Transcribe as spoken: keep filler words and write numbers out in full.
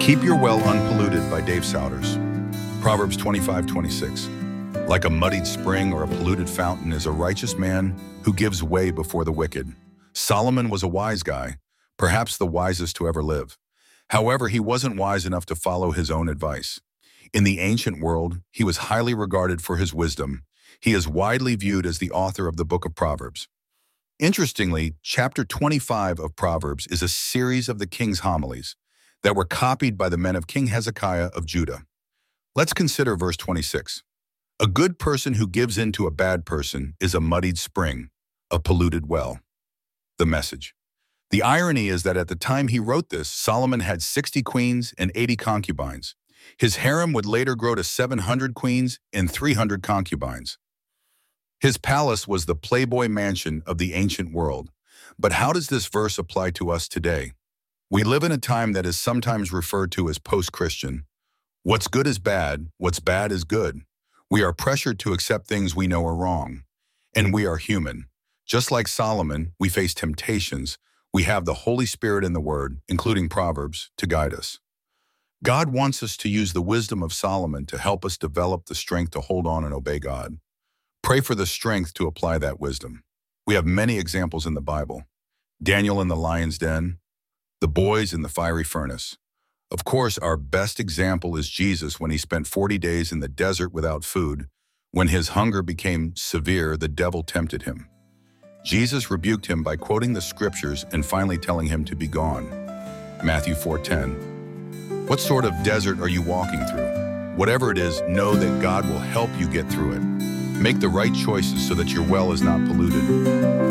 Keep Your Well Unpolluted by Dave Souders. Proverbs twenty-five twenty-six. Like a muddied spring or a polluted fountain is a righteous man who gives way before the wicked. Solomon was a wise guy, perhaps the wisest to ever live. However, he wasn't wise enough to follow his own advice. In the ancient world, he was highly regarded for his wisdom. He is widely viewed as the author of the book of Proverbs. Interestingly, chapter twenty-five of Proverbs is a series of the king's homilies that were copied by the men of King Hezekiah of Judah. Let's consider verse twenty-six. A good person who gives in to a bad person is a muddied spring, a polluted well. The message. The irony is that at the time he wrote this, Solomon had sixty queens and eighty concubines. His harem would later grow to seven hundred queens and three hundred concubines. His palace was the Playboy mansion of the ancient world. But how does this verse apply to us today? We live in a time that is sometimes referred to as post-Christian. What's good is bad, what's bad is good. We are pressured to accept things we know are wrong. And we are human. Just like Solomon, we face temptations. We have the Holy Spirit in the Word, including Proverbs, to guide us. God wants us to use the wisdom of Solomon to help us develop the strength to hold on and obey God. Pray for the strength to apply that wisdom. We have many examples in the Bible. Daniel in the lion's den, the boys in the fiery furnace. Of course, our best example is Jesus when he spent forty days in the desert without food. When his hunger became severe, the devil tempted him. Jesus rebuked him by quoting the scriptures and finally telling him to be gone. Matthew four ten. What sort of desert are you walking through? Whatever it is, know that God will help you get through it. Make the right choices so that your well is not polluted.